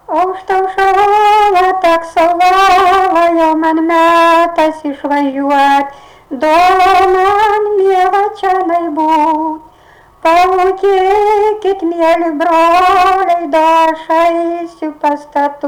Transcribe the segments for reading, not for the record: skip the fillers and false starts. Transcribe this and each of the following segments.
O užtaušala taksalava, jau man metas išvažiuot, man miela čionai būt. Palūkėkit, mėly broliai, do aš eisiu pas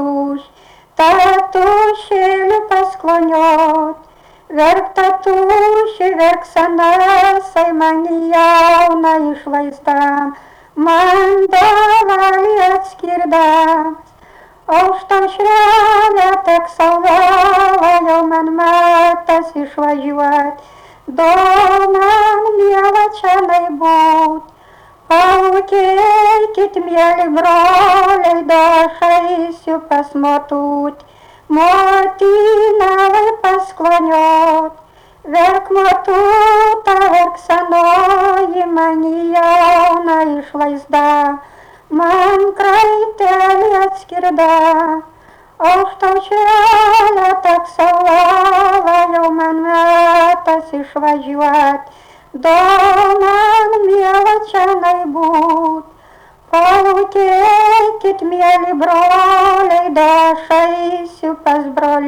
tatušėlių paskloniot. Verk tatušė, verk senasai, man jauna išvaizdam, man davalį atskirdam. Aš tam šrelę tek salvela, jau man metas išvažiuot, man miela čionai būt. Palūkėkit, mėly broliai, do aš eisiu pas motutį, motiną vai paskloniot. Verk motuta, verk senoji, man jauna išvaizda, man kraitelį atskirda. Aš tau šrelę tek salvela, jau man metas išvažiuot, man miela čionai būt. Palūkėkit, mėly broliai, do aš eisiu pas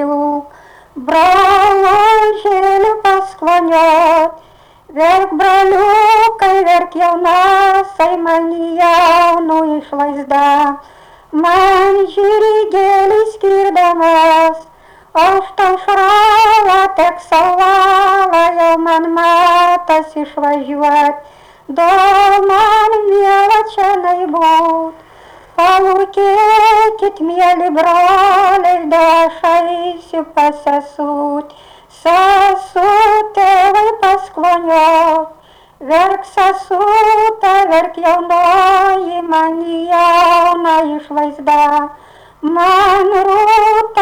brolužėlių paskloniot. Verk broliukai, verk jaunasai, man jaunų išvaizda, man žirgėlį skirdamas. Aš tau šralą tek salvela, jau man metas išvažiuot, man miela čionai būt. Palūkėkit, mėly broliai, do aš eisiu pas sesutę vai paskloniot. Verk sesutę, verk jaunoji, man jauna išvaizda, man rūta